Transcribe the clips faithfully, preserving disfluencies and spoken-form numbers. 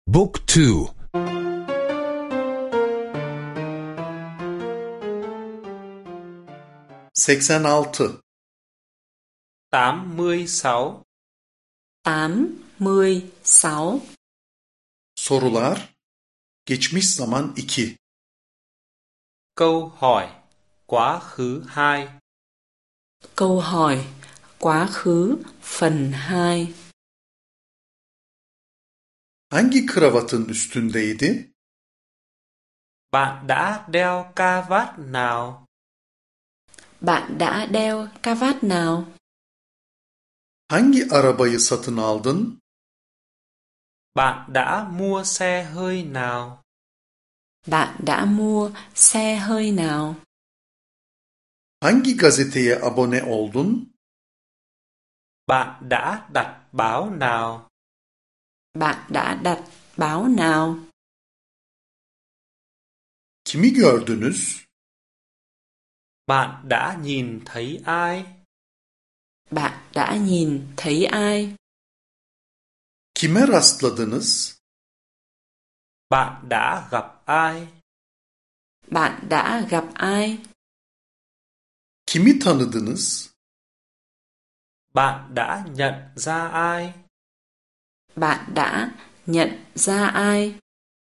Book two. seksen altı. tám mươi sáu. tám mươi sáu. Sorular. Geçmiş zaman iki. Câu hỏi quá khứ hai. Câu hỏi quá khứ phần hai. Hangi kravatın üstündeydi? Bạn đã đeo ca vát nào? Bạn đã đeo cà vạt nào? Hangi arabayı satın aldın? Bạn đã mua xe hơi nào? Bạn đã mua xe hơi nào? Hangi gazeteye abone oldun? Bạn đã đặt báo nào? Bạn đã đặt báo nào? Kimi gördünüz? Bạn đã nhìn thấy ai? Bạn đã nhìn thấy ai? Kime rastladınız? Bạn đã gặp ai? Bạn đã gặp ai? Kimi tanıdınız? Bạn đã nhận ra ai? Bạn đã nhận ra ai?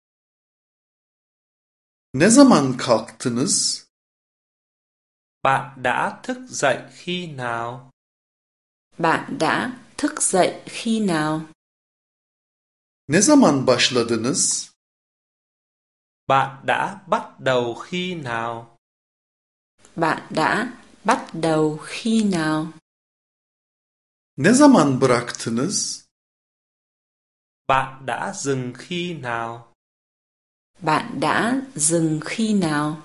Ne zaman kalktınız? Bạn đã thức dậy khi nào? Bạn đã thức dậy khi nào? Ne zaman başladınız? Bạn đã bắt đầu khi nào? Bạn đã bắt đầu khi nào? Ne zaman bıraktınız? Bạn đã dừng khi nào? Bạn đã dừng khi nào?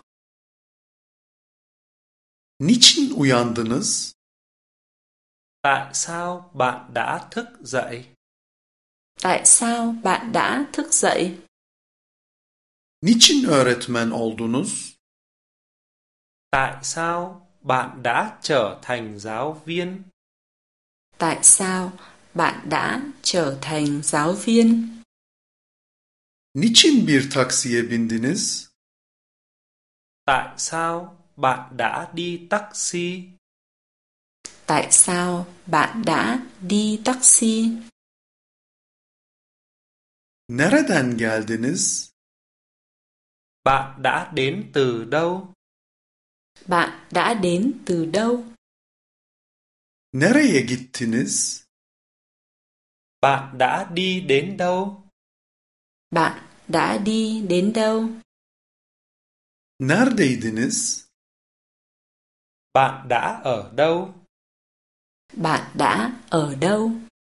Niçin uyandınız? Tại sao bạn đã thức dậy? Tại sao bạn đã thức dậy? Niçin öğretmen oldunuz? Tại sao bạn đã trở thành giáo viên? Tại sao bạn đã trở thành giáo viên? Niçin bir taksiye bindiniz? Tại sao bạn đã đi taxi? Tại sao bạn đã đi taxi? Nereden geldiniz? Bạn đã đến từ đâu? Bạn đã đến từ đâu? Nereye gittiniz? Bạn đã đi đến đâu? Bạn đã đi đến đâu? Neredeydiniz? Bạn đã ở đâu? Bạn đã ở đâu?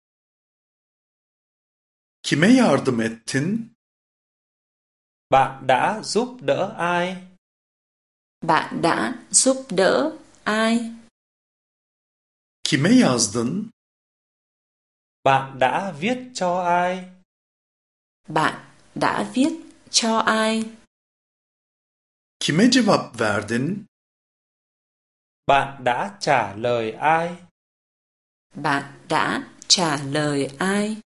Kime yardım ettin? Bạn đã giúp đỡ ai? Bạn đã giúp đỡ ai? Kime yazdın? Bạn đã viết cho ai? Bạn đã viết cho ai? Kime cevap verdin? Bạn đã trả lời ai? Bạn đã trả lời ai?